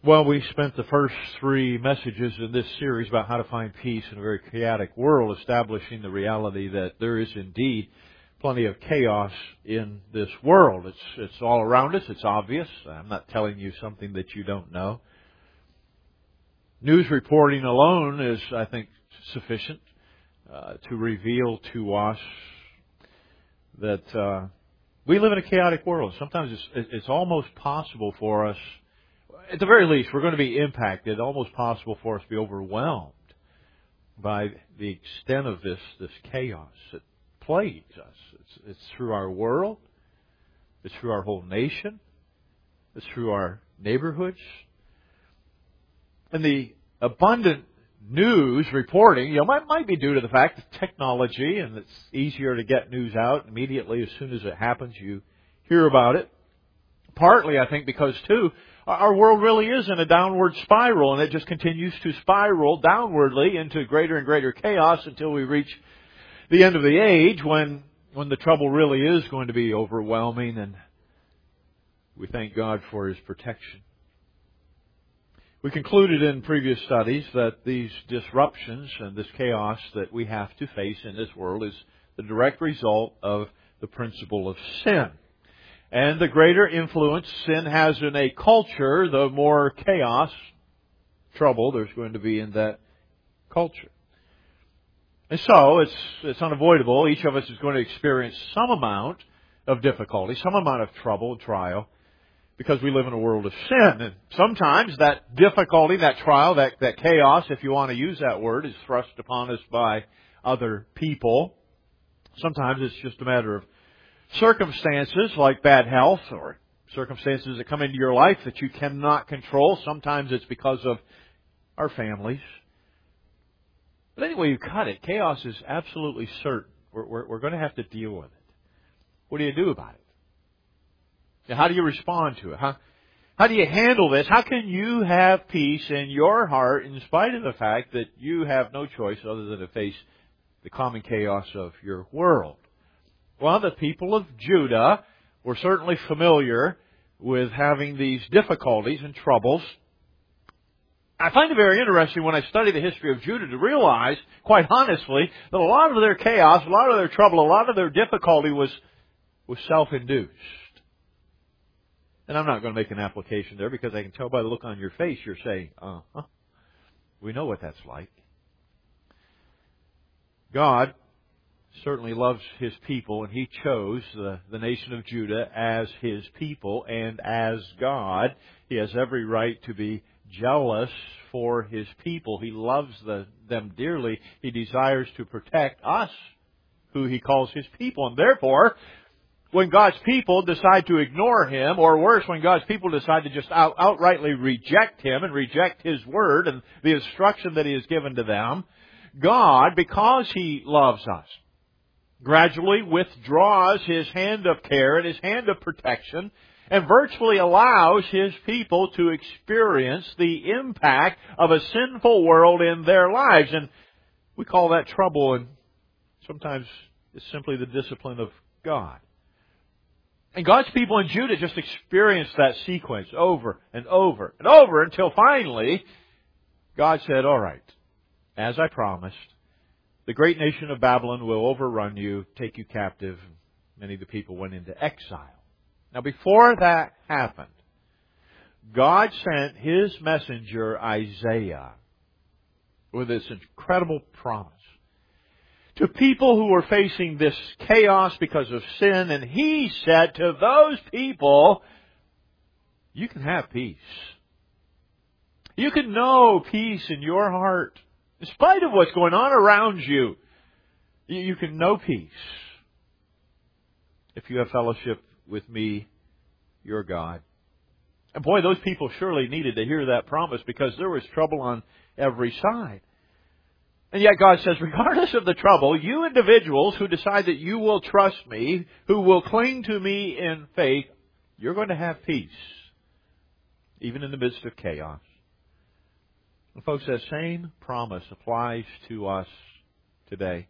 Well, we spent the first three messages in this series about how to find peace in a very chaotic world, establishing the reality that there is indeed plenty of chaos in this world. It's all around us. It's obvious. I'm not telling you something that you don't know. News reporting alone is, I think, sufficient to reveal to us that we live in a chaotic world. Sometimes it's almost possible for us, at the very least, we're going to be impacted, almost possible for us to be overwhelmed by the extent of this chaos that plagues us. It's through our world. It's through our whole nation. It's through our neighborhoods. And the abundant news reporting, might be due to the fact that technology, and it's easier to get news out immediately as soon as it happens. You hear about it. Partly, I think, because, too, our world really is in a downward spiral, and it just continues to spiral downwardly into greater and greater chaos until we reach the end of the age when the trouble really is going to be overwhelming, and we thank God for His protection. We concluded in previous studies that these disruptions and this chaos that we have to face in this world is the direct result of the principle of sin. And the greater influence sin has in a culture, the more chaos, trouble there's going to be in that culture. And so, it's unavoidable. Each of us is going to experience some amount of difficulty, some amount of trouble and trial, because we live in a world of sin. And sometimes that difficulty, that trial, that chaos, if you want to use that word, is thrust upon us by other people. Sometimes it's just a matter of circumstances like bad health or circumstances that come into your life that you cannot control. Sometimes it's because of our families. But anyway you cut it, chaos is absolutely certain. We're going to have to deal with it. What do you do about it? How do you respond to it? How do you handle this? How can you have peace in your heart in spite of the fact that you have no choice other than to face the common chaos of your world? Well, the people of Judah were certainly familiar with having these difficulties and troubles. I find it very interesting when I study the history of Judah to realize, quite honestly, that a lot of their chaos, a lot of their trouble, a lot of their difficulty was self-induced. And I'm not going to make an application there because I can tell by the look on your face you're saying, we know what that's like. God certainly loves His people, and He chose the nation of Judah as His people, and as God, He has every right to be jealous for His people. He loves them dearly. He desires to protect us, who He calls His people, and therefore, when God's people decide to ignore Him, or worse, when God's people decide to just outrightly reject Him and reject His Word and the instruction that He has given to them, God, because He loves us, gradually withdraws His hand of care and His hand of protection and virtually allows His people to experience the impact of a sinful world in their lives. And we call that trouble, and sometimes it's simply the discipline of God. And God's people in Judah just experienced that sequence over and over and over until finally God said, all right, as I promised, the great nation of Babylon will overrun you, take you captive. Many of the people went into exile. Now before that happened, God sent His messenger Isaiah with this incredible promise to people who were facing this chaos because of sin, and He said to those people, you can have peace. You can know peace in your heart. In spite of what's going on around you, you can know peace if you have fellowship with me, your God. And boy, those people surely needed to hear that promise because there was trouble on every side. And yet God says, regardless of the trouble, you individuals who decide that you will trust me, who will cling to me in faith, you're going to have peace, even in the midst of chaos. And folks, that same promise applies to us today.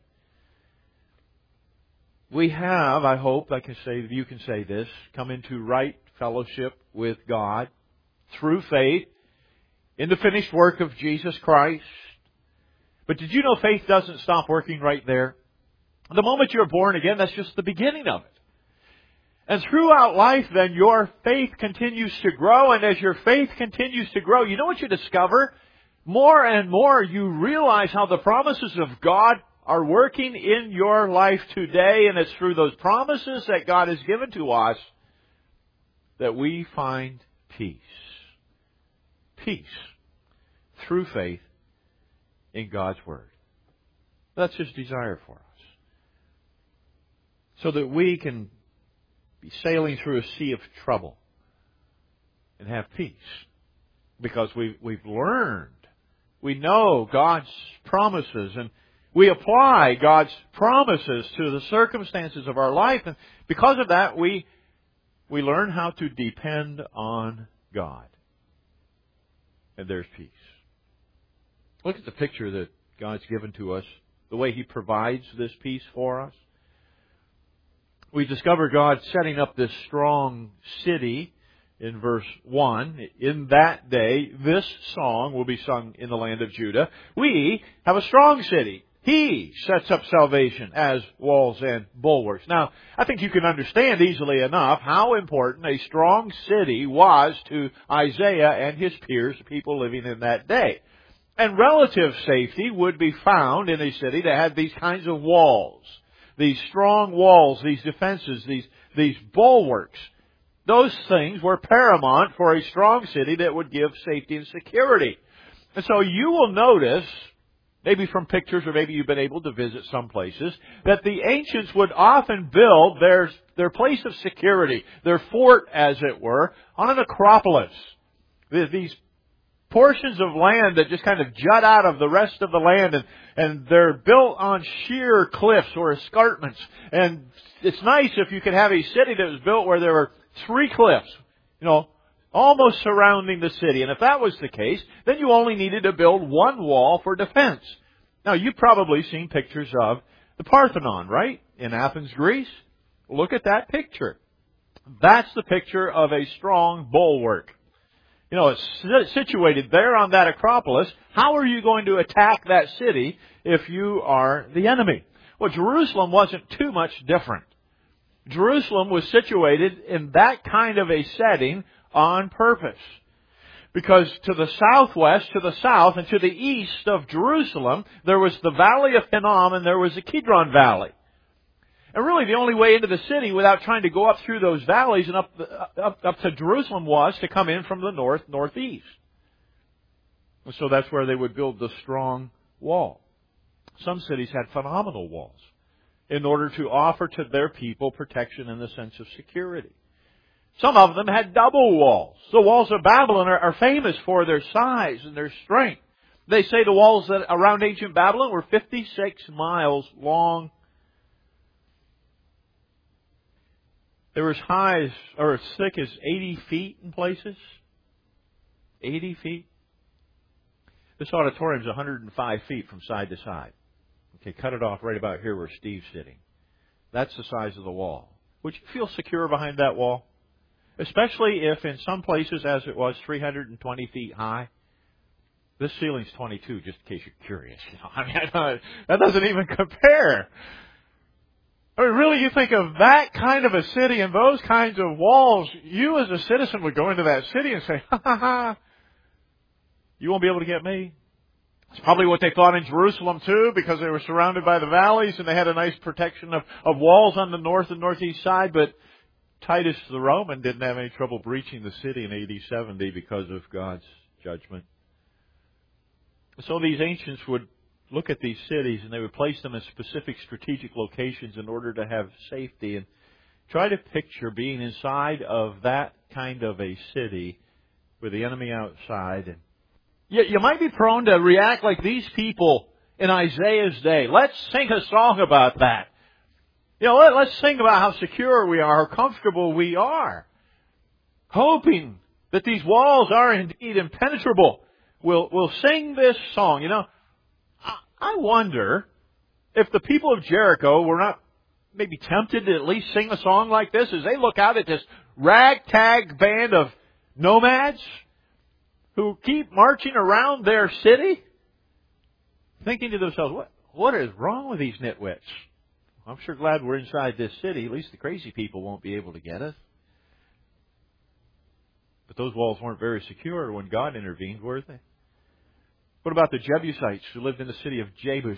We have, I hope, you can say this, come into right fellowship with God through faith in the finished work of Jesus Christ. But did you know faith doesn't stop working right there? The moment you're born again, that's just the beginning of it. And throughout life, then, your faith continues to grow. And as your faith continues to grow, you know what you discover? More and more you realize how the promises of God are working in your life today. And it's through those promises that God has given to us that we find peace. Peace through faith in God's Word. That's His desire for us. So that we can be sailing through a sea of trouble and have peace. Because we've learned, we know God's promises, and we apply God's promises to the circumstances of our life. And because of that, we learn how to depend on God. And there's peace. Look at the picture that God's given to us, the way He provides this peace for us. We discover God setting up this strong city in verse 1. In that day, this song will be sung in the land of Judah. We have a strong city. He sets up salvation as walls and bulwarks. Now, I think you can understand easily enough how important a strong city was to Isaiah and his peers, people living in that day. And relative safety would be found in a city that had these kinds of walls. These strong walls, these defenses, these bulwarks. Those things were paramount for a strong city that would give safety and security. And so you will notice, maybe from pictures or maybe you've been able to visit some places, that the ancients would often build their place of security, their fort as it were, on an acropolis. These portions of land that just kind of jut out of the rest of the land, and they're built on sheer cliffs or escarpments. And it's nice if you could have a city that was built where there were 3 cliffs, almost surrounding the city. And if that was the case, then you only needed to build one wall for defense. Now, you've probably seen pictures of the Parthenon, right? In Athens, Greece. Look at that picture. That's the picture of a strong bulwark. It's situated there on that Acropolis. How are you going to attack that city if you are the enemy? Well, Jerusalem wasn't too much different. Jerusalem was situated in that kind of a setting on purpose. Because to the southwest, to the south, and to the east of Jerusalem, there was the Valley of Hinnom and there was the Kidron Valley. And really the only way into the city without trying to go up through those valleys and up to Jerusalem was to come in from the northeast. And so that's where they would build the strong wall. Some cities had phenomenal walls in order to offer to their people protection in the sense of security. Some of them had double walls. The walls of Babylon are famous for their size and their strength. They say the walls that around ancient Babylon were 56 miles long. They were as high as, or as thick as 80 feet in places. 80 feet. This auditorium is 105 feet from side to side. Okay, cut it off right about here where Steve's sitting. That's the size of the wall. Would you feel secure behind that wall? Especially if in some places, as it was, 320 feet high. This ceiling's 22, just in case you're curious. That doesn't even compare. I mean, really, you think of that kind of a city and those kinds of walls, you as a citizen would go into that city and say, ha, you won't be able to get me. It's probably what they thought in Jerusalem too, because they were surrounded by the valleys and they had a nice protection of walls on the north and northeast side. But Titus the Roman didn't have any trouble breaching the city in AD 70 because of God's judgment. So these ancients would look at these cities and they would place them in specific strategic locations in order to have safety, and try to picture being inside of that kind of a city with the enemy outside. And you might be prone to react like these people in Isaiah's day. Let's sing a song about that. Let's sing about how secure we are, how comfortable we are, hoping that these walls are indeed impenetrable. We'll sing this song. I wonder if the people of Jericho were not maybe tempted to at least sing a song like this as they look out at this ragtag band of nomads who keep marching around their city, thinking to themselves, what is wrong with these nitwits? I'm sure glad we're inside this city. At least the crazy people won't be able to get us. But those walls weren't very secure when God intervened, were they? What about the Jebusites who lived in the city of Jebus?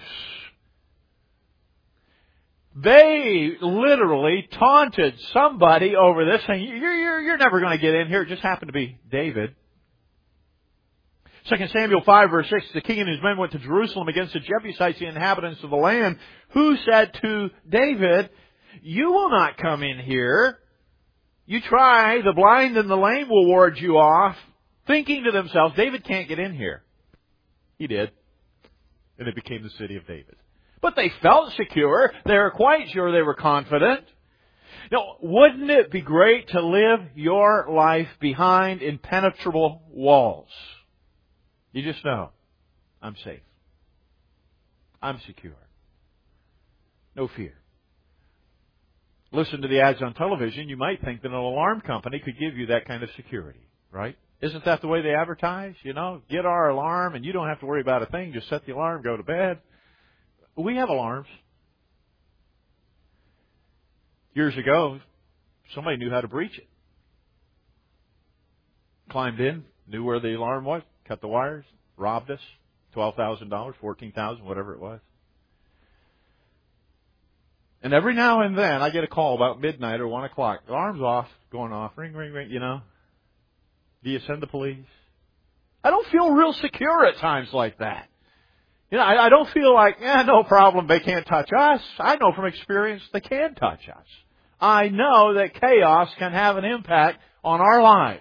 They literally taunted somebody over this, saying, you're never going to get in here. It just happened to be David. 2 Samuel 5, verse 6, the king and his men went to Jerusalem against the Jebusites, the inhabitants of the land, who said to David, you will not come in here. You try, the blind and the lame will ward you off, thinking to themselves, David can't get in here. He did. And it became the city of David. But they felt secure. They were quite sure, they were confident. Now, wouldn't it be great to live your life behind impenetrable walls? You just know, I'm safe. I'm secure. No fear. Listen to the ads on television, you might think that an alarm company could give you that kind of security, right? Isn't that the way they advertise? You know, get our alarm and you don't have to worry about a thing. Just set the alarm, go to bed. We have alarms. Years ago, somebody knew how to breach it. Climbed in, knew where the alarm was, cut the wires, robbed us, $12,000, $14,000, whatever it was. And every now and then I get a call about midnight or 1 o'clock. The alarm's off, going off, ring, ring, ring, you know. Do you send the police? I don't feel real secure at times like that. You know, I don't feel like, no problem, they can't touch us. I know from experience they can touch us. I know that chaos can have an impact on our lives.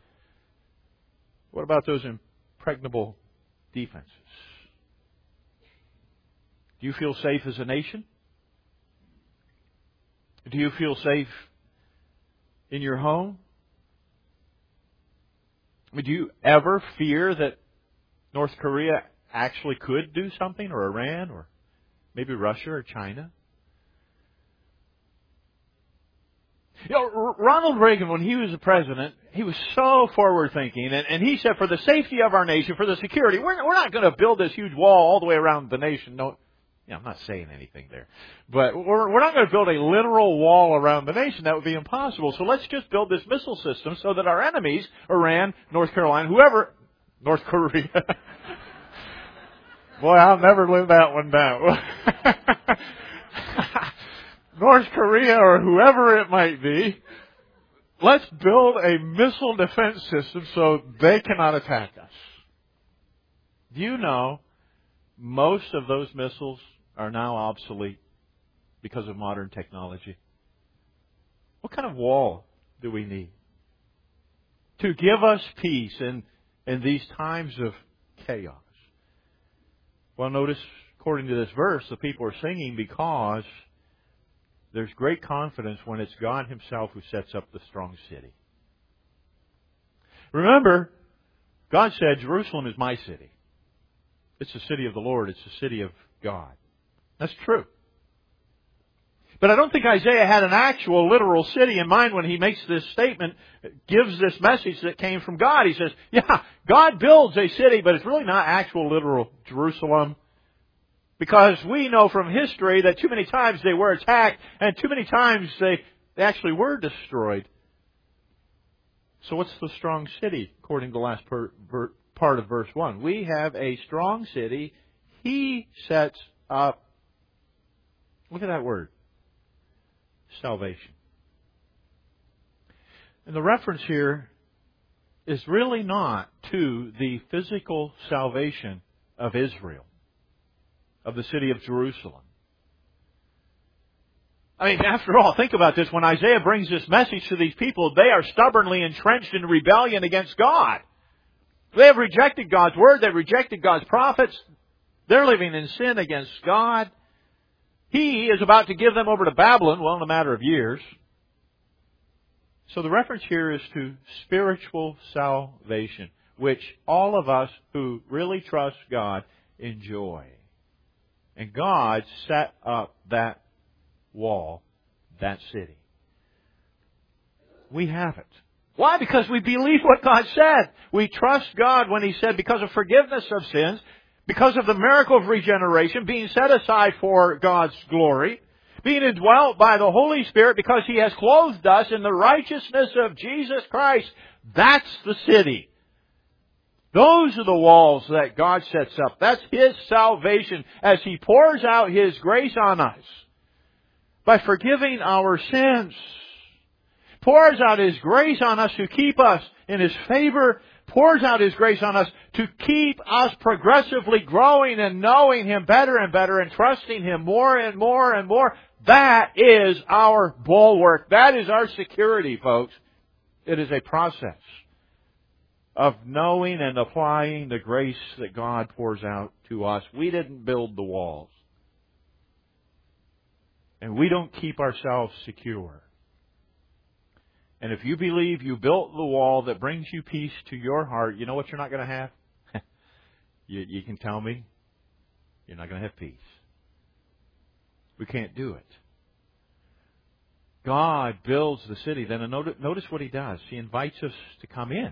What about those impregnable defenses? Do you feel safe as a nation? Do you feel safe in your home? I mean, do you ever fear that North Korea actually could do something, or Iran, or maybe Russia or China? You know, Ronald Reagan, when he was the president, he was so forward-thinking, and he said, for the safety of our nation, for the security, we're not going to build this huge wall all the way around the nation. No, I'm not saying anything there. But we're not going to build a literal wall around the nation. That would be impossible. So let's just build this missile system so that our enemies, Iran, North Carolina, whoever, North Korea. Boy, I'll never live that one down. North Korea or whoever it might be, let's build a missile defense system so they cannot attack us. Do you know most of those missiles are now obsolete because of modern technology? What kind of wall do we need to give us peace in these times of chaos? Well, notice, according to this verse, the people are singing because there's great confidence when it's God Himself who sets up the strong city. Remember, God said, Jerusalem is my city. It's the city of the Lord. It's the city of God. That's true. But I don't think Isaiah had an actual literal city in mind when he makes this statement, gives this message that came from God. He says, yeah, God builds a city, but it's really not actual literal Jerusalem. Because we know from history that too many times they were attacked and too many times they actually were destroyed. So what's the strong city, according to the last part of verse 1? We have a strong city. He sets up, look at that word, salvation. And the reference here is really not to the physical salvation of Israel, of the city of Jerusalem. I mean, after all, think about this. When Isaiah brings this message to these people, they are stubbornly entrenched in rebellion against God. They have rejected God's word. They've rejected God's prophets. They're living in sin against God. He is about to give them over to Babylon, well, in a matter of years. So the reference here is to spiritual salvation, which all of us who really trust God enjoy. And God set up that wall, that city. We have it. Why? Because we believe what God said. We trust God when He said, because of forgiveness of sins, because of the miracle of regeneration, being set aside for God's glory, being indwelt by the Holy Spirit because He has clothed us in the righteousness of Jesus Christ. That's the city. Those are the walls that God sets up. That's His salvation as He pours out His grace on us by forgiving our sins. Pours out His grace on us to keep us in His favor. Pours out His grace on us to keep us progressively growing and knowing Him better and better and trusting Him more and more and more. That is our bulwark. That is our security, folks. It is a process of knowing and applying the grace that God pours out to us. We didn't build the walls. And we don't keep ourselves secure. And if you believe you built the wall that brings you peace to your heart, you know what you're not going to have? You can tell me. You're not going to have peace. We can't do it. God builds the city. Then notice what He does. He invites us to come in.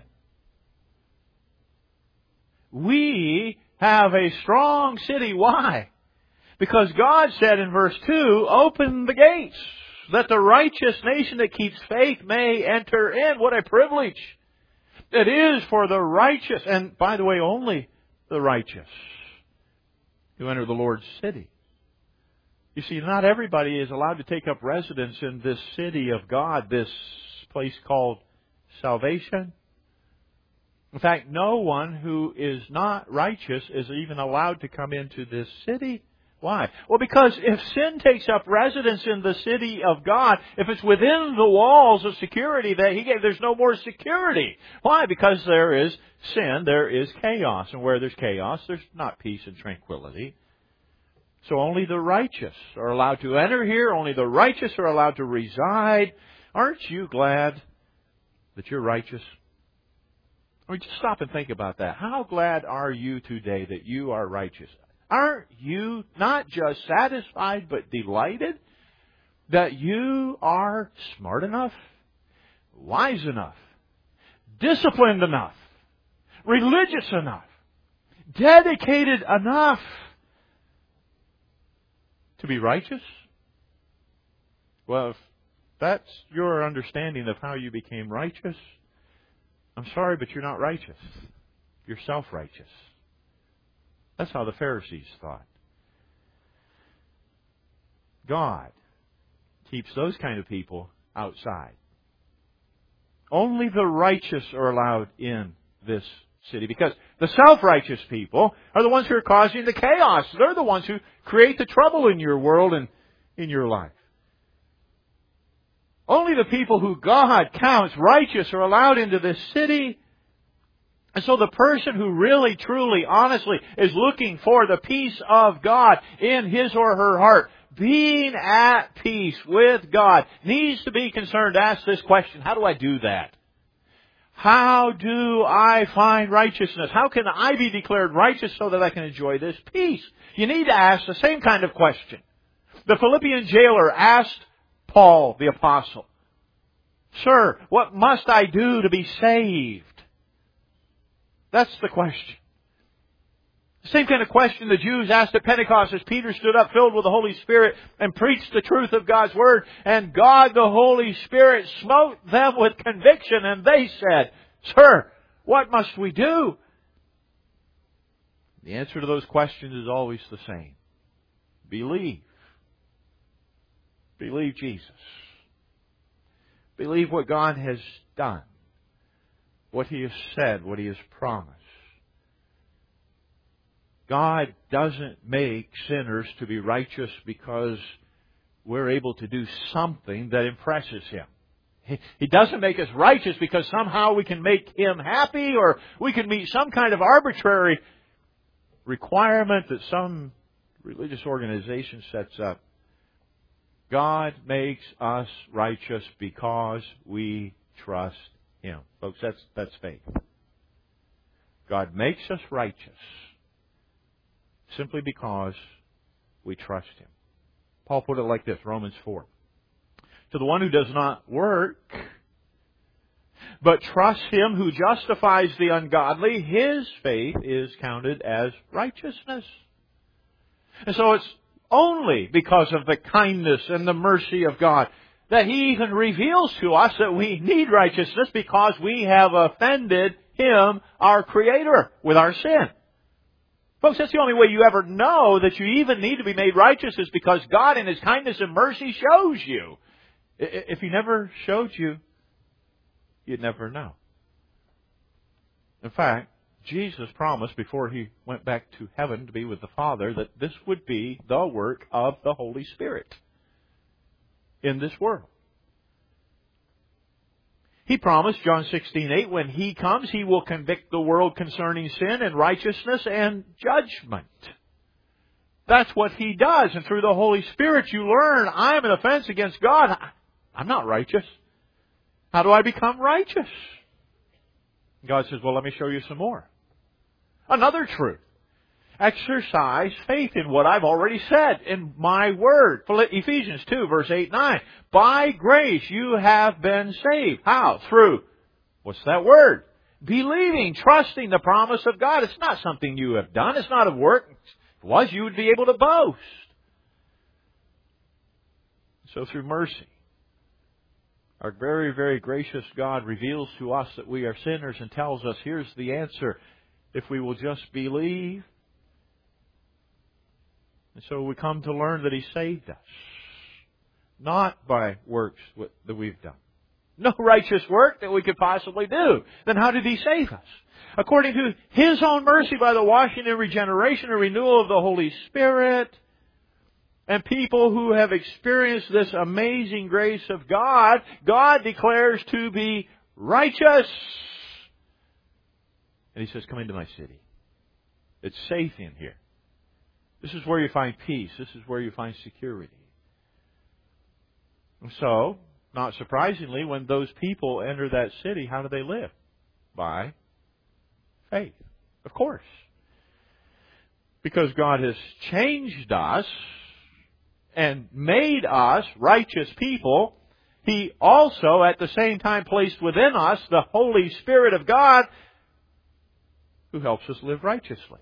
We have a strong city. Why? Because God said in verse 2, open the gates, that the righteous nation that keeps faith may enter in. What a privilege it is for the righteous, and by the way, only the righteous, to enter the Lord's city. You see, not everybody is allowed to take up residence in this city of God, this place called salvation. In fact, no one who is not righteous is even allowed to come into this city. Why? Well, because if sin takes up residence in the city of God, if it's within the walls of security that He gave, there's no more security. Why? Because there is sin, there is chaos. And where there's chaos, there's not peace and tranquility. So only the righteous are allowed to enter here. Only the righteous are allowed to reside. Aren't you glad that you're righteous? I mean, just stop and think about that. How glad are you today that you are righteous? Aren't you not just satisfied but delighted that you are smart enough, wise enough, disciplined enough, religious enough, dedicated enough to be righteous? Well, if that's your understanding of how you became righteous, I'm sorry, but you're not righteous. You're self-righteous. That's how the Pharisees thought. God keeps those kind of people outside. Only the righteous are allowed in this city, because the self-righteous people are the ones who are causing the chaos. They're the ones who create the trouble in your world and in your life. Only the people who God counts righteous are allowed into this city. And so the person who really, truly, honestly is looking for the peace of God in his or her heart, being at peace with God, needs to be concerned to ask this question: how do I do that? How do I find righteousness? How can I be declared righteous so that I can enjoy this peace? You need to ask the same kind of question the Philippian jailer asked Paul the apostle. Sir, what must I do to be saved? That's the question. The same kind of question the Jews asked at Pentecost as Peter stood up filled with the Holy Spirit and preached the truth of God's Word. And God, the Holy Spirit, smote them with conviction. And they said, Sir, what must we do? The answer to those questions is always the same. Believe. Believe Jesus. Believe what God has done. What He has said, what He has promised. God doesn't make sinners to be righteous because we're able to do something that impresses Him. He doesn't make us righteous because somehow we can make Him happy or we can meet some kind of arbitrary requirement that some religious organization sets up. God makes us righteous because we trust Him. Folks, that's faith. God makes us righteous simply because we trust Him. Paul put it like this, Romans 4. To the one who does not work, but trusts Him who justifies the ungodly, his faith is counted as righteousness. And so it's only because of the kindness and the mercy of God that He even reveals to us that we need righteousness, because we have offended Him, our Creator, with our sin. Folks, that's the only way you ever know that you even need to be made righteous, is because God in His kindness and mercy shows you. If He never showed you, you'd never know. In fact, Jesus promised before He went back to heaven to be with the Father that this would be the work of the Holy Spirit in this world. He promised, John 16:8, when He comes, He will convict the world concerning sin and righteousness and judgment. That's what He does. And through the Holy Spirit you learn, I am an offense against God. I'm not righteous. How do I become righteous? God says, well, let me show you some more. Another truth. Exercise faith in what I've already said in my Word. Ephesians 2, verse 8-9. By grace you have been saved. How? Through, what's that word? Believing, trusting the promise of God. It's not something you have done. It's not of work. If it was, you would be able to boast. So through mercy, our very, very gracious God reveals to us that we are sinners and tells us, here's the answer. If we will just believe. And so we come to learn that He saved us. Not by works that we've done. No righteous work that we could possibly do. Then how did He save us? According to His own mercy by the washing and regeneration and renewal of the Holy Spirit. And people who have experienced this amazing grace of God, God declares to be righteous. And He says, come into my city. It's safe in here. This is where you find peace. This is where you find security. And so, not surprisingly, when those people enter that city, how do they live? By faith. Of course. Because God has changed us and made us righteous people, He also at the same time placed within us the Holy Spirit of God who helps us live righteously.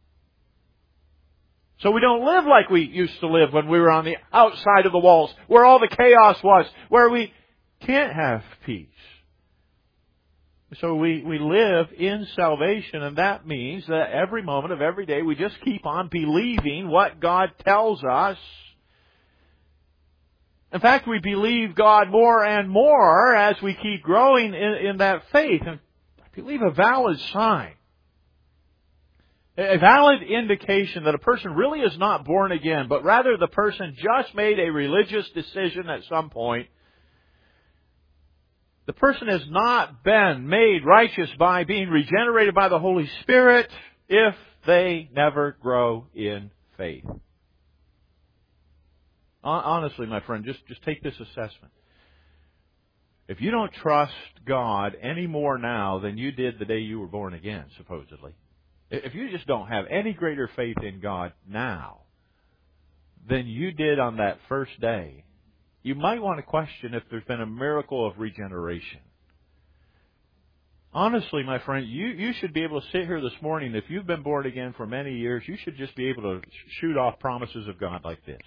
So we don't live like we used to live when we were on the outside of the walls, where all the chaos was, where we can't have peace. So we live in salvation, and that means that every moment of every day we just keep on believing what God tells us. In fact, we believe God more and more as we keep growing in that faith. And I believe a valid sign, a valid indication that a person really is not born again, but rather the person just made a religious decision at some point. The person has not been made righteous by being regenerated by the Holy Spirit if they never grow in faith. Honestly, my friend, just take this assessment. If you don't trust God any more now than you did the day you were born again, supposedly, if you just don't have any greater faith in God now than you did on that first day, you might want to question if there's been a miracle of regeneration. Honestly, my friend, you should be able to sit here this morning. If you've been born again for many years, you should just be able to shoot off promises of God like this.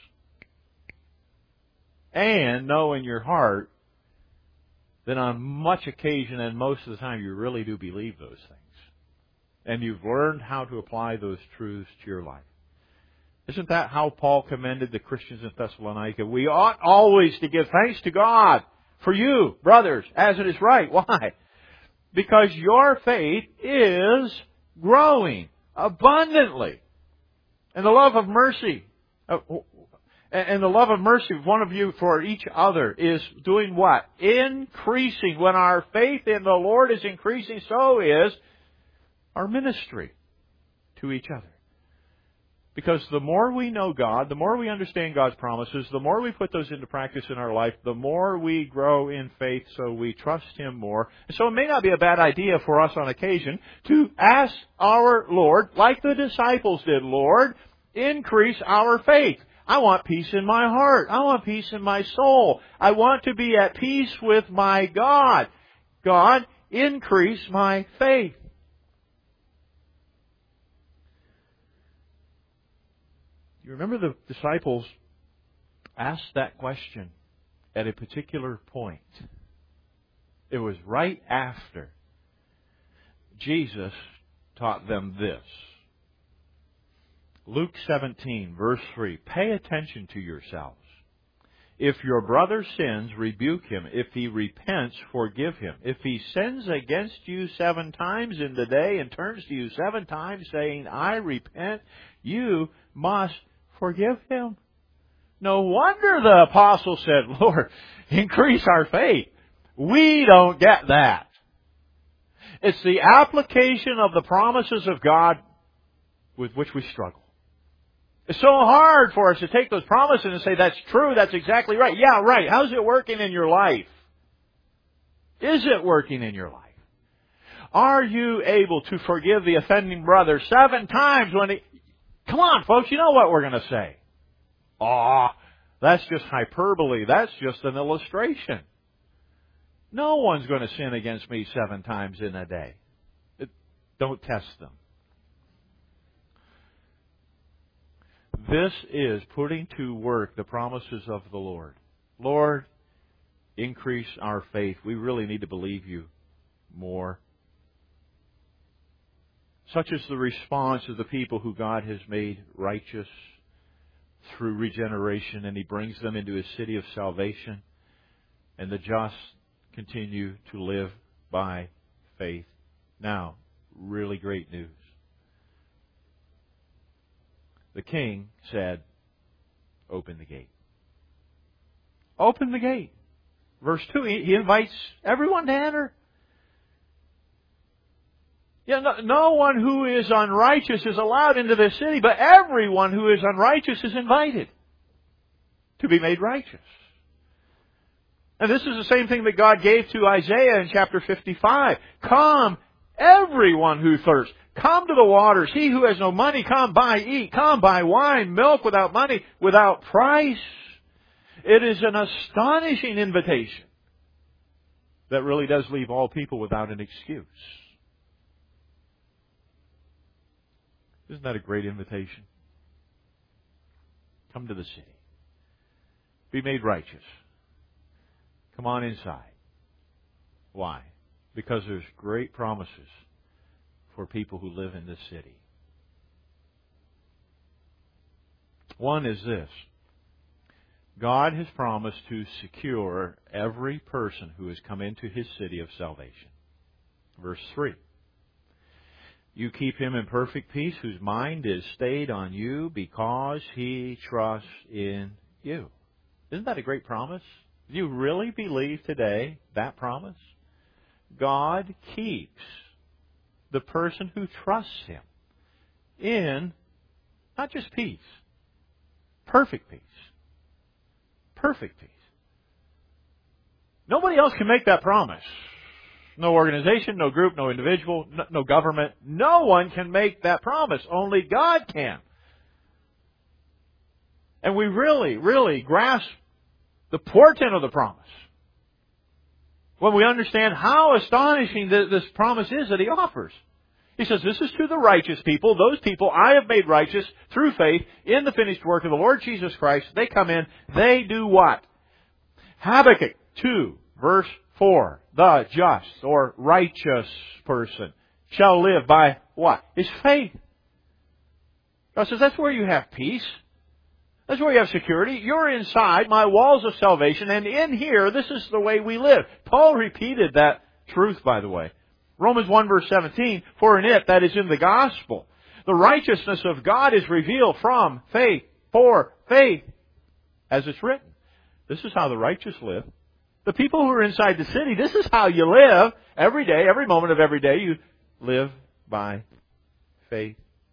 And know in your heart that on much occasion and most of the time you really do believe those things. And you've learned how to apply those truths to your life. Isn't that how Paul commended the Christians in Thessalonica? We ought always to give thanks to God for you, brothers, as it is right. Why? Because your faith is growing abundantly. And the love of mercy, and the love of mercy of one of you for each other is doing what? Increasing. When our faith in the Lord is increasing, so is our ministry to each other. Because the more we know God, the more we understand God's promises, the more we put those into practice in our life, the more we grow in faith, so we trust Him more. And so it may not be a bad idea for us on occasion to ask our Lord, like the disciples did, Lord, increase our faith. I want peace in my heart. I want peace in my soul. I want to be at peace with my God. God, increase my faith. You remember the disciples asked that question at a particular point. It was right after Jesus taught them this. Luke 17, verse 3. Pay attention to yourselves. If your brother sins, rebuke him. If he repents, forgive him. If he sins against you 7 times in the day and turns to you 7 times saying, I repent, you must forgive him. No wonder the apostle said, Lord, increase our faith. We don't get that. It's the application of the promises of God with which we struggle. It's so hard for us to take those promises and say, that's true, that's exactly right. Yeah, right. How's it working in your life? Is it working in your life? Are you able to forgive the offending brother 7 times when he... Come on, folks, you know what we're going to say. That's just hyperbole. That's just an illustration. No one's going to sin against me 7 times in a day. Don't test them. This is putting to work the promises of the Lord. Lord, increase our faith. We really need to believe you more. Such is the response of the people who God has made righteous through regeneration, and He brings them into His city of salvation. And the just continue to live by faith. Now, really great news. The king said, open the gate. Open the gate. Verse 2, he invites everyone to enter. Yeah, no one who is unrighteous is allowed into this city, but everyone who is unrighteous is invited to be made righteous. And this is the same thing that God gave to Isaiah in chapter 55. Come, everyone who thirsts, come to the waters. He who has no money, come buy, eat. Come buy wine, milk without money, without price. It is an astonishing invitation that really does leave all people without an excuse. Isn't that a great invitation? Come to the city. Be made righteous. Come on inside. Why? Because there's great promises for people who live in this city. One is this. God has promised to secure every person who has come into His city of salvation. Verse 3. You keep him in perfect peace whose mind is stayed on you because he trusts in you. Isn't that a great promise? Do you really believe today that promise? God keeps the person who trusts Him in not just peace, perfect peace. Perfect peace. Nobody else can make that promise. No organization, no group, no individual, no government. No one can make that promise. Only God can. And we really, really grasp the portent of the promise when we understand how astonishing this promise is that He offers. He says, this is to the righteous people. Those people I have made righteous through faith in the finished work of the Lord Jesus Christ. They come in. They do what? Habakkuk 2, verse 4. The just or righteous person shall live by what? His faith. God says, that's where you have peace. That's where you have security. You're inside my walls of salvation, and in here, this is the way we live. Paul repeated that truth, by the way. Romans 1 verse 17, for in it, that is in the gospel, the righteousness of God is revealed from faith for faith, as it's written. This is how the righteous live. The people who are inside the city, this is how you live every day, every moment of every day. You live by faith.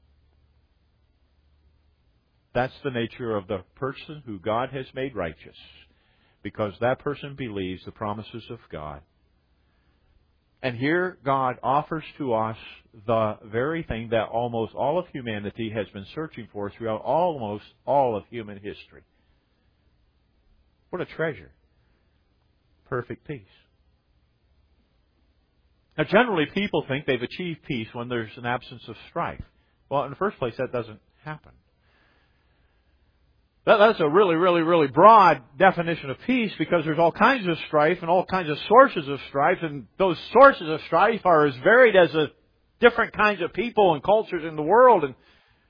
That's the nature of the person who God has made righteous, because that person believes the promises of God. And here God offers to us the very thing that almost all of humanity has been searching for throughout almost all of human history. What a treasure. Perfect peace. Now, generally, people think they've achieved peace when there's an absence of strife. Well, in the first place, that doesn't happen. That's a really, really, really broad definition of peace, because there's all kinds of strife and all kinds of sources of strife, and those sources of strife are as varied as the different kinds of people and cultures in the world. And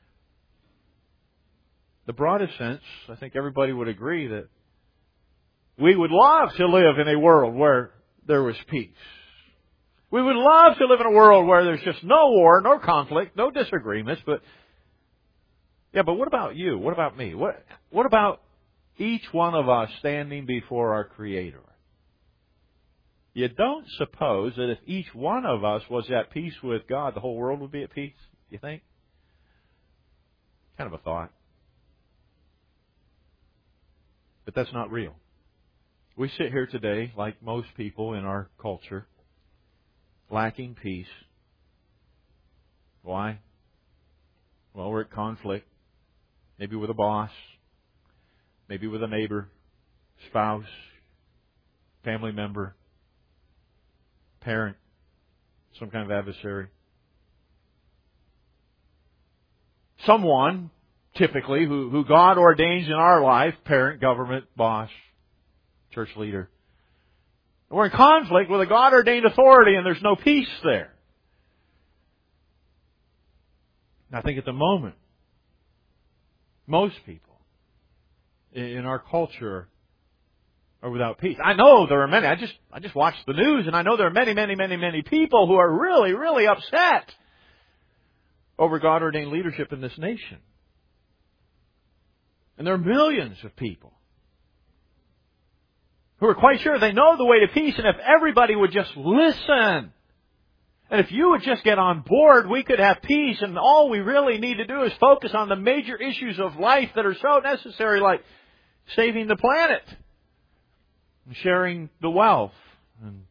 the broadest sense, I think everybody would agree that we would love to live in a world where there was peace. We would love to live in a world where there's just no war, no conflict, no disagreements. But what about you? What about me? What about each one of us standing before our Creator? You don't suppose that if each one of us was at peace with God, the whole world would be at peace? You think? Kind of a thought. But that's not real. We sit here today, like most people in our culture, lacking peace. Why? Well, we're at conflict. Maybe with a boss. Maybe with a neighbor, spouse, family member, parent, some kind of adversary. Someone, typically, who God ordains in our life, parent, government, boss, church leader. We're in conflict with a God-ordained authority, and there's no peace there. And I think at the moment, most people in our culture are without peace. I know there are many. I just watched the news, and I know there are many, many, many, many people who are really, really upset over God-ordained leadership in this nation. And there are millions of people who are quite sure they know the way to peace, and if everybody would just listen, and if you would just get on board, we could have peace, and all we really need to do is focus on the major issues of life that are so necessary, like saving the planet, and sharing the wealth, and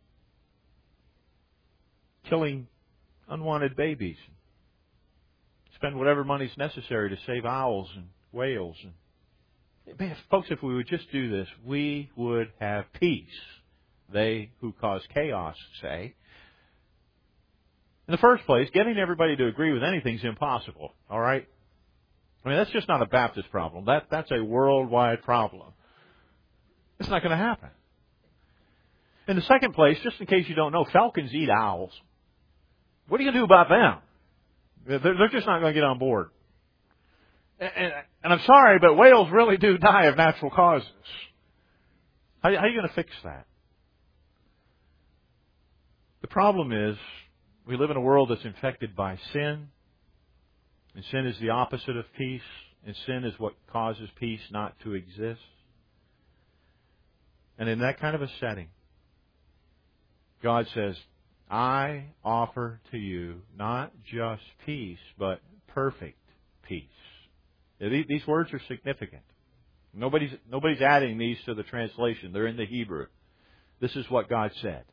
killing unwanted babies. Spend whatever money's necessary to save owls and whales. And man, folks, if we would just do this, we would have peace. They who cause chaos say. In the first place, getting everybody to agree with anything is impossible. All right? I mean, that's just not a Baptist problem. That's a worldwide problem. It's not going to happen. In the second place, just in case you don't know, falcons eat owls. What are you going to do about them? They're just not going to get on board. And I'm sorry, but whales really do die of natural causes. How are you going to fix that? The problem is, we live in a world that's infected by sin. And sin is the opposite of peace. And sin is what causes peace not to exist. And in that kind of a setting, God says, I offer to you not just peace, but perfect peace. These words are significant. Nobody's adding these to the translation. They're in the Hebrew. This is what God said.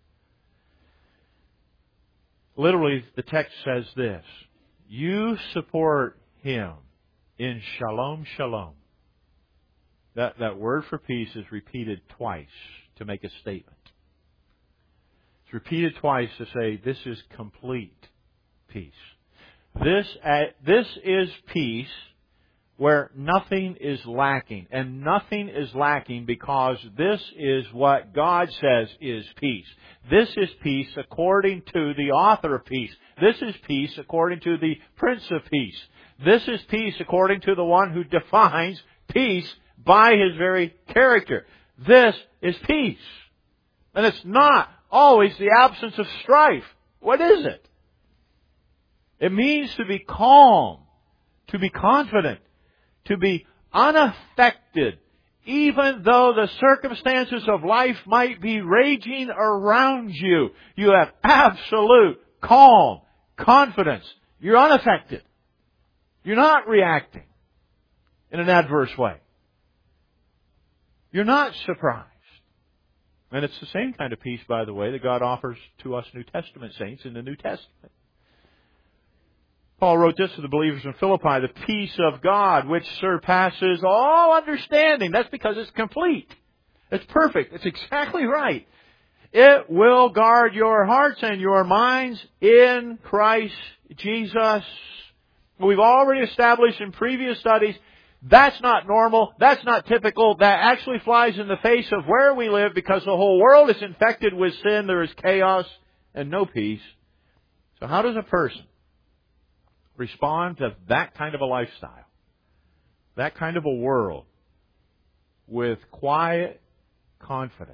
Literally, the text says this. You support Him in shalom, shalom. That word for peace is repeated twice to make a statement. It's repeated twice to say this is complete peace. This is peace where nothing is lacking. And nothing is lacking because this is what God says is peace. This is peace according to the author of peace. This is peace according to the Prince of Peace. This is peace according to the one who defines peace by His very character. This is peace. And it's not always the absence of strife. What is it? It means to be calm, to be confident, to be unaffected, even though the circumstances of life might be raging around you. You have absolute calm, confidence. You're unaffected. You're not reacting in an adverse way. You're not surprised. And it's the same kind of peace, by the way, that God offers to us New Testament saints in the New Testament. Paul wrote this to the believers in Philippi, the peace of God which surpasses all understanding. That's because it's complete. It's perfect. It's exactly right. It will guard your hearts and your minds in Christ Jesus. We've already established in previous studies, that's not normal, that's not typical, that actually flies in the face of where we live because the whole world is infected with sin, there is chaos and no peace. So how does a person respond to that kind of a lifestyle, that kind of a world, with quiet confidence?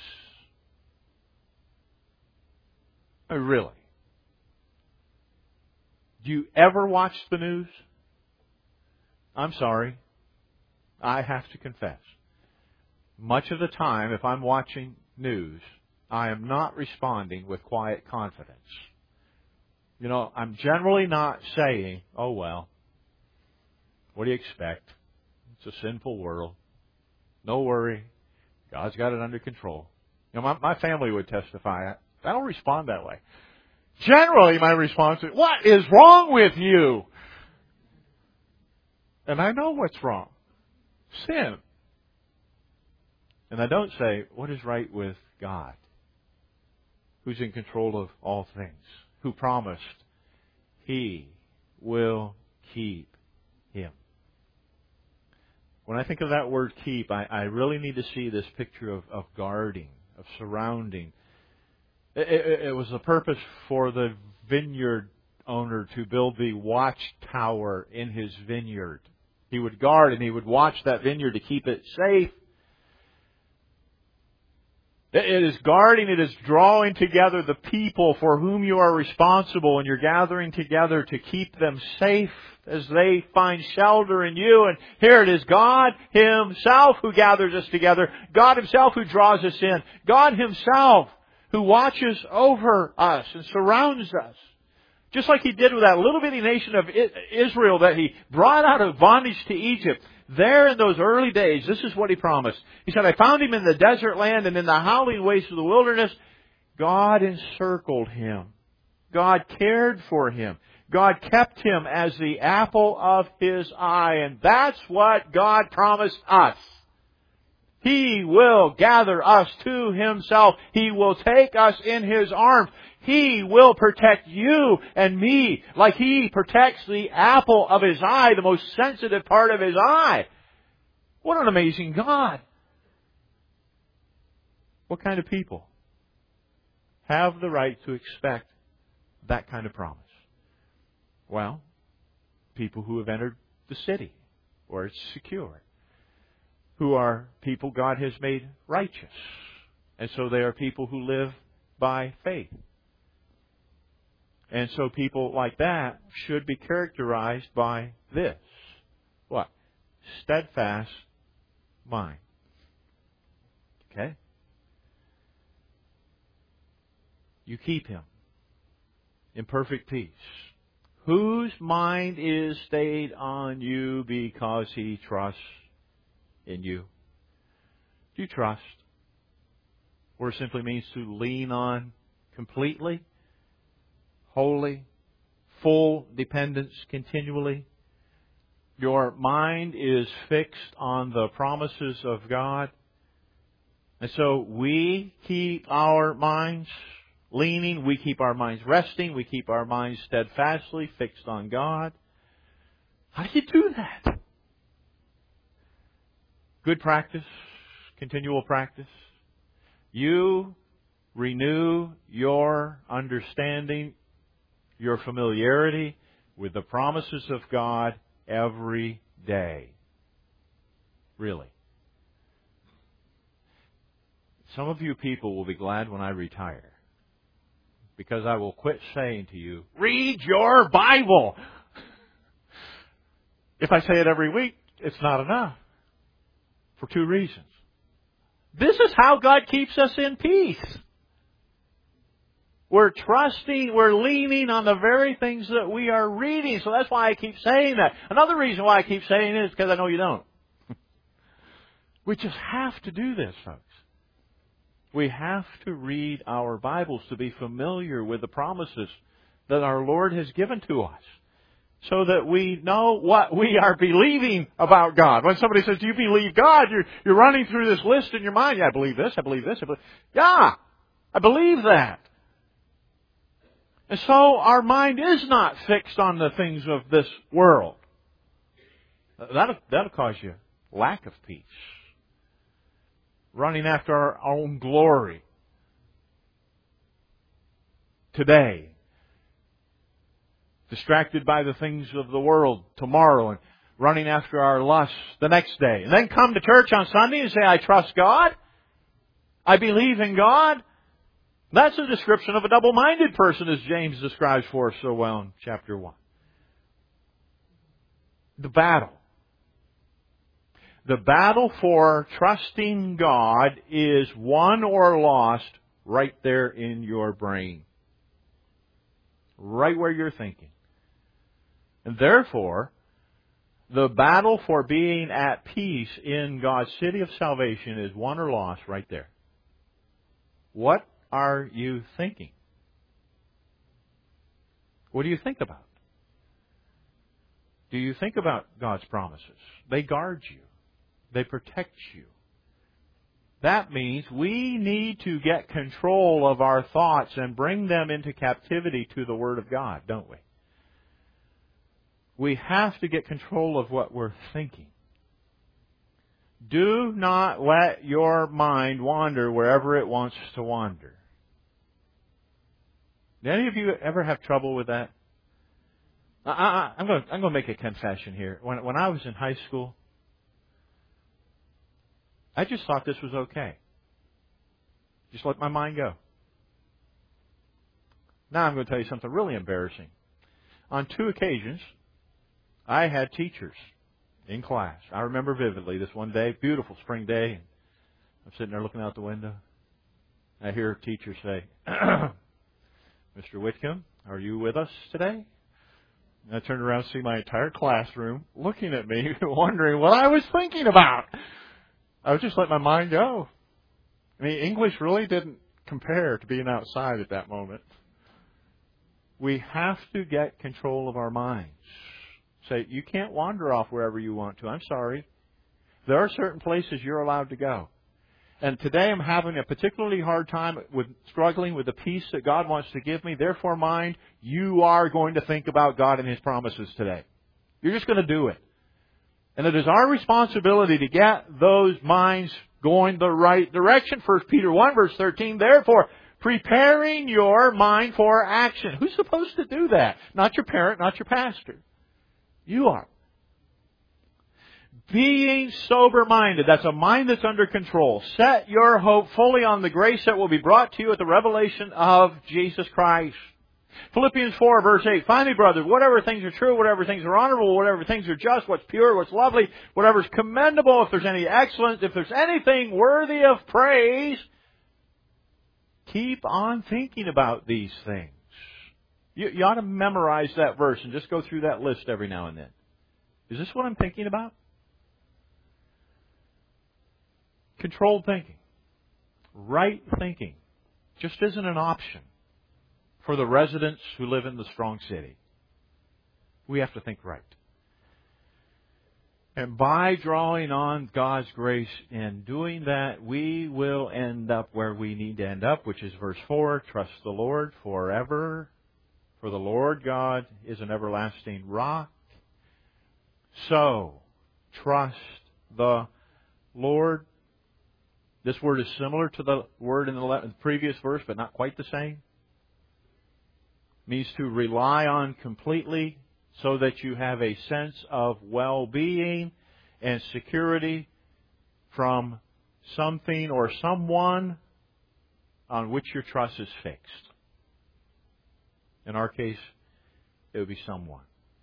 Really? Do you ever watch the news? I'm sorry. I have to confess. Much of the time, if I'm watching news, I am not responding with quiet confidence. You know, I'm generally not saying, oh well, what do you expect? It's a sinful world. No worry. God's got it under control. You know, my family would testify. I don't respond that way. Generally, my response is, what is wrong with you? And I know what's wrong. Sin. And I don't say, what is right with God? Who's in control of all things? Who promised He will keep him. When I think of that word keep, I really need to see this picture of guarding, of surrounding. It was the purpose for the vineyard owner to build the watchtower in his vineyard. He would guard and he would watch that vineyard to keep it safe. It is guarding, it is drawing together the people for whom you are responsible, and you're gathering together to keep them safe as they find shelter in you. And here it is God Himself who gathers us together. God Himself who draws us in. God Himself who watches over us and surrounds us. Just like He did with that little bitty nation of Israel that He brought out of bondage to Egypt. There in those early days, this is what He promised. He said, I found him in the desert land and in the howling wastes of the wilderness. God encircled him. God cared for him. God kept him as the apple of His eye. And that's what God promised us. He will gather us to Himself. He will take us in His arms. He will protect you and me like He protects the apple of His eye, the most sensitive part of His eye. What an amazing God. What kind of people have the right to expect that kind of promise? Well, people who have entered the city where it's secure, who are people God has made righteous. And so they are people who live by faith. And so people like that should be characterized by this. What? Steadfast mind. Okay? You keep him in perfect peace, whose mind is stayed on you because he trusts in you. Do you trust? Or simply means to lean on completely, wholly, full dependence continually. Your mind is fixed on the promises of God. And so we keep our minds leaning, we keep our minds resting, we keep our minds steadfastly fixed on God. How do you do that? Good practice, continual practice. You renew your understanding, your familiarity with the promises of God every day. Really. Some of you people will be glad when I retire, because I will quit saying to you, read your Bible. If I say it every week, it's not enough. For two reasons. This is how God keeps us in peace. We're trusting, we're leaning on the very things that we are reading. So that's why I keep saying that. Another reason why I keep saying it is because I know you don't. We just have to do this, folks. We have to read our Bibles to be familiar with the promises that our Lord has given to us, so that we know what we are believing about God. When somebody says, do you believe God? You're running through this list in your mind. Yeah, I believe this, I believe this, I believe... Yeah, I believe that. And so our mind is not fixed on the things of this world. That'll cause you lack of peace. Running after our own glory today. Distracted by the things of the world tomorrow and running after our lusts the next day. And then come to church on Sunday and say, I trust God. I believe in God. That's a description of a double-minded person, as James describes for us so well in chapter 1. The battle. The battle for trusting God is won or lost right there in your brain. Right where you're thinking. And therefore, the battle for being at peace in God's city of salvation is won or lost right there. What are you thinking? What do you think about? Do you think about God's promises? They guard you. They protect you. That means we need to get control of our thoughts and bring them into captivity to the Word of God, don't we? We have to get control of what we're thinking. Do not let your mind wander wherever it wants to wander. Did any of you ever have trouble with that? I'm going to make a confession here. When I was in high school, I just thought this was okay. Just let my mind go. Now I'm going to tell you something really embarrassing. On 2 occasions, I had teachers in class. I remember vividly this one day, beautiful spring day, and I'm sitting there looking out the window. I hear a teacher say, Mr. Whitcomb, are you with us today? And I turned around to see my entire classroom looking at me, wondering what I was thinking about. I was just letting my mind go. I mean, English really didn't compare to being outside at that moment. We have to get control of our minds. Say, you can't wander off wherever you want to. I'm sorry. There are certain places you're allowed to go. And today I'm having a particularly hard time with struggling with the peace that God wants to give me. Therefore, mind, you are going to think about God and His promises today. You're just going to do it. And it is our responsibility to get those minds going the right direction. 1 Peter 1 verse 13, therefore, preparing your mind for action. Who's supposed to do that? Not your parent, not your pastor. You are. Being sober-minded. That's a mind that's under control. Set your hope fully on the grace that will be brought to you at the revelation of Jesus Christ. Philippians 4 verse 8. Finally, brothers, whatever things are true, whatever things are honorable, whatever things are just, what's pure, what's lovely, whatever's commendable, if there's any excellence, if there's anything worthy of praise, keep on thinking about these things. You ought to memorize that verse and just go through that list every now and then. Is this what I'm thinking about? Controlled thinking. Right thinking. Just isn't an option for the residents who live in the strong city. We have to think right. And by drawing on God's grace and doing that, we will end up where we need to end up, which is verse 4, trust the Lord forever. For the Lord God is an everlasting rock. So, trust the Lord. This word is similar to the word in the previous verse, but not quite the same. It means to rely on completely so that you have a sense of well-being and security from something or someone on which your trust is fixed. In our case, it would be someone.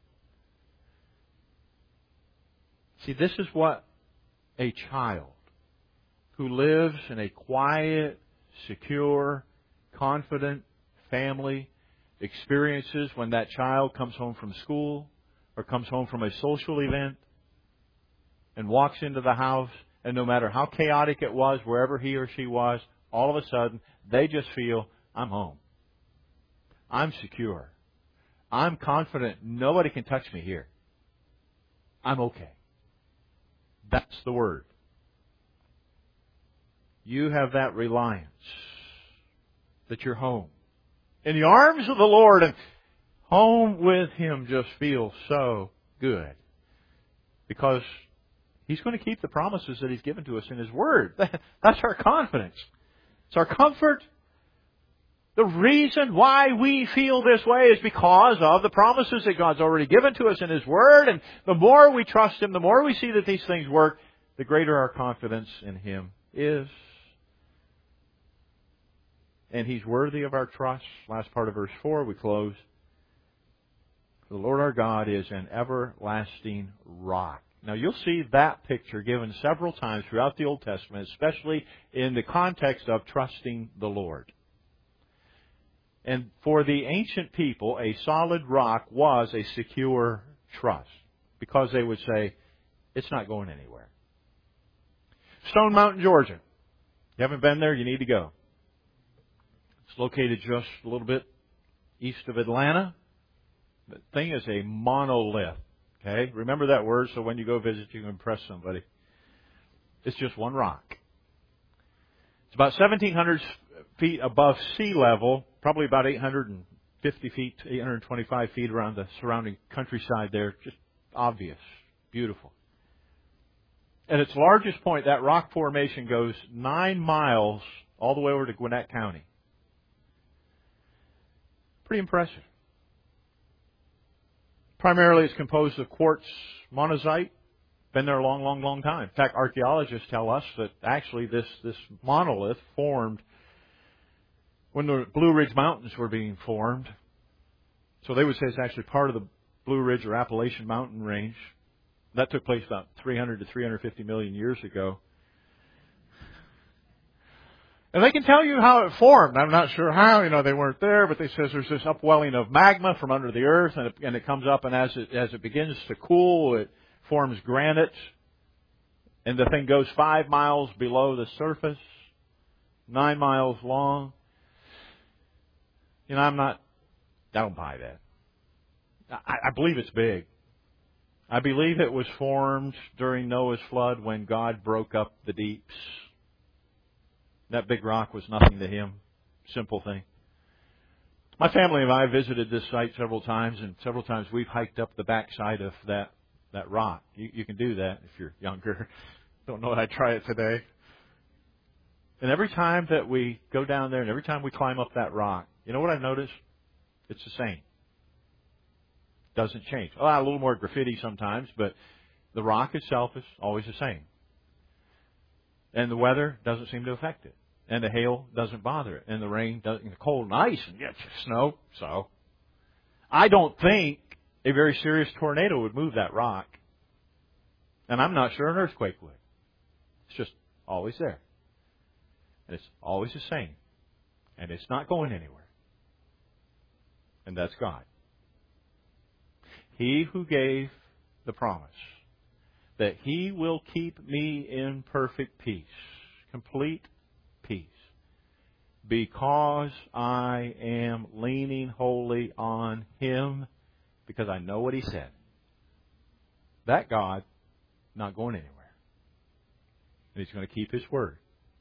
See, this is what a child who lives in a quiet, secure, confident family experiences when that child comes home from school or comes home from a social event and walks into the house, and no matter how chaotic it was, wherever he or she was, all of a sudden, they just feel, I'm home. I'm secure. I'm confident nobody can touch me here. I'm okay. That's the word. You have that reliance. that you're home. In the arms of the Lord, and home with Him just feels so good. Because He's going to keep the promises that He's given to us in His Word. That's our confidence. It's our comfort. The reason why we feel this way is because of the promises that God's already given to us in His Word. And the more we trust Him, the more we see that these things work, the greater our confidence in Him is. And He's worthy of our trust. Last part of verse 4, we close. The Lord our God is an everlasting rock. Now you'll see that picture given several times throughout the Old Testament, especially in the context of trusting the Lord. And for the ancient people, a solid rock was a secure trust, because they would say, it's not going anywhere. Stone Mountain, Georgia. You haven't been there, you need to go. It's located just a little bit east of Atlanta. The thing is a monolith. Okay? Remember that word so when you go visit you can impress somebody. It's just one rock. It's about 1,700 feet above sea level, probably about 850 feet, 825 feet around the surrounding countryside there. Just obvious. Beautiful. At its largest point, that rock formation goes 9 miles all the way over to Gwinnett County. Pretty impressive. Primarily it's composed of quartz monazite. Been there a long, long, long time. In fact, archaeologists tell us that actually this monolith formed when the Blue Ridge Mountains were being formed. So they would say it's actually part of the Blue Ridge or Appalachian Mountain Range. That took place about 300 to 350 million years ago. And they can tell you how it formed. I'm not sure how, they weren't there, but they says there's this upwelling of magma from under the earth, and it comes up, and as it begins to cool, it forms granite, and the thing goes 5 miles below the surface, 9 miles long. I don't buy that. I believe it's big. I believe it was formed during Noah's flood when God broke up the deeps. That big rock was nothing to Him. Simple thing. My family and I visited this site several times, and several times we've hiked up the backside of that rock. You can do that if you're younger. Don't know that I'd try it today. And every time that we go down there and every time we climb up that rock, you know what I've noticed? It's the same. Doesn't change. A little more graffiti sometimes, but the rock itself is always the same. And the weather doesn't seem to affect it. And the hail doesn't bother it. And the rain doesn't, the cold and ice and snow. So I don't think a very serious tornado would move that rock. And I'm not sure an earthquake would. It's just always there. And it's always the same. And it's not going anywhere. And that's God. He who gave the promise that He will keep me in perfect peace, complete peace, because I am leaning wholly on Him, because I know what He said. That God, not going anywhere. And He's going to keep His word.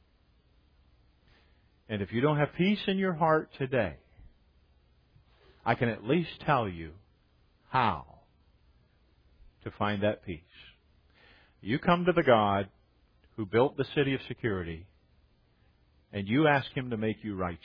And if you don't have peace in your heart today, I can at least tell you how to find that peace. You come to the God who built the city of security, and you ask Him to make you righteous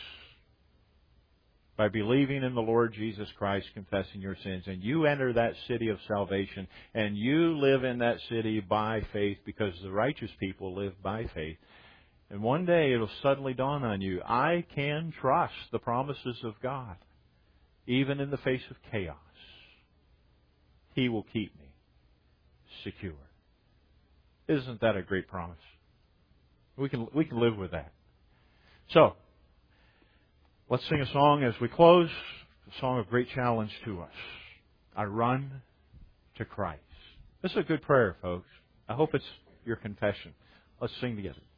by believing in the Lord Jesus Christ, confessing your sins, and you enter that city of salvation, and you live in that city by faith, because the righteous people live by faith. And one day it'll suddenly dawn on you, I can trust the promises of God, even in the face of chaos. He will keep me secure. Isn't that a great promise? We can live with that. So, let's sing a song as we close, a song of great challenge to us. I run to Christ. This is a good prayer, folks. I hope it's your confession. Let's sing together.